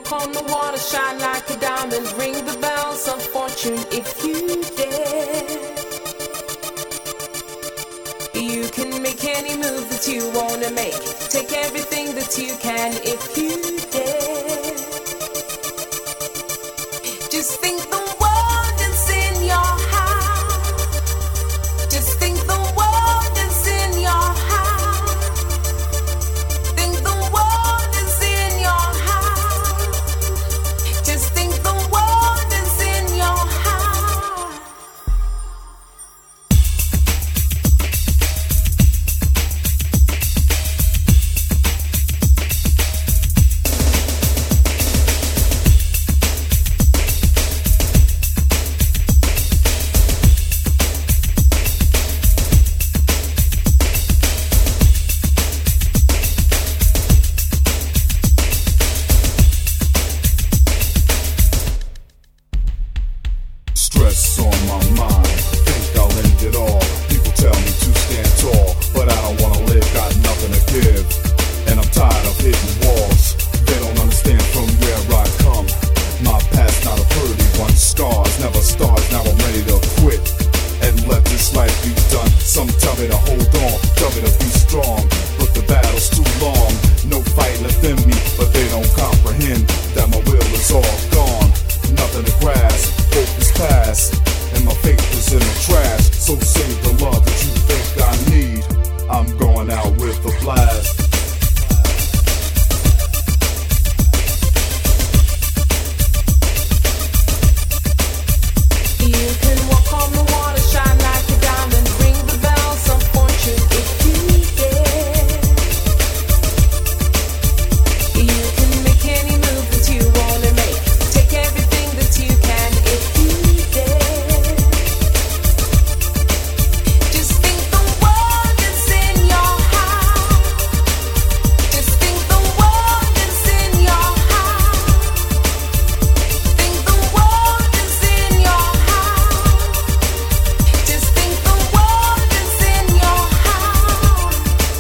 walk on the water, shine like a diamond, ring the bells of fortune if you dare. You can make any move that you wanna make, take everything that you can if you dare. Just think the world is in your hand. Just think the world is in your hand. Think the world is in your hand. Just think the world is in your hand. Stress on my mind, think I'll end it all. People tell me to stand tall, but I don't wanna live, got nothing to give. And I'm tired of hitting walls, they don't understand from where I come. My past not a pretty one, scars, never stars, now I'm ready to quit and let this life be done. Some tell me to hold on, tell me to be strong, but the battle's too long. No fight left in me, but they don't comprehend that my will is all gone. Nothing to grasp, hope is past, and my faith is in the trash. So save the love that you think I need, I'm going out with a blast. You can walk on the water, shine like a diamond, ring the bells of fortune if you dare. You can make any move that you wanna make, take everything that you can if you dare. Just think the world is in your hand. Just think the world is in your hand. Think the world is in your hand. Just think the world is in your hand.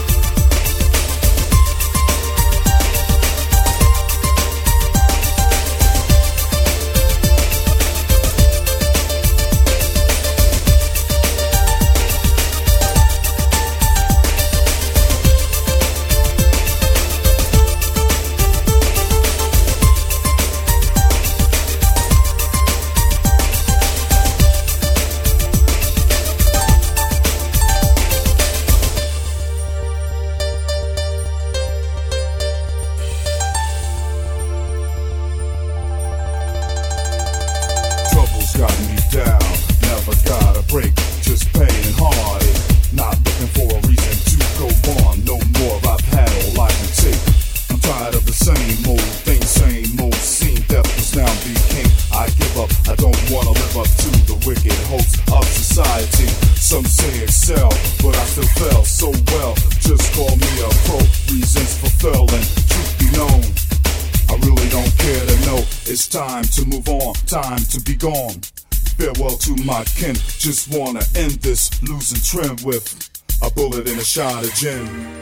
Trouble's got me down, never got a break, just pain and heartache. Not looking for a reason to go on, no more, I've had all I can take. I'm tired of the same old thing, same old scene, death is now became. I give up, I don't wanna live up to the wicked hopes of society. Some say excel, but I still fell so well, just call me a pro, reasons for failing, truth be known. I really don't care to know, it's time to move on, time to be gone. Farewell to my kin, just wanna end this losing trend with a bullet and a shot of gin.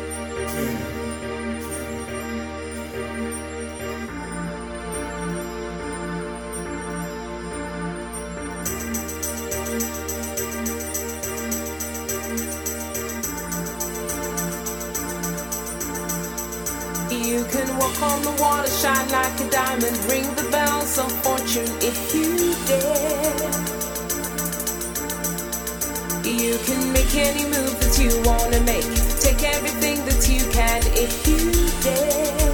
You can walk on the water, shine like a diamond, ring the bells of fortune if you dare. You can make any move that you wanna make, take everything that you can if you dare.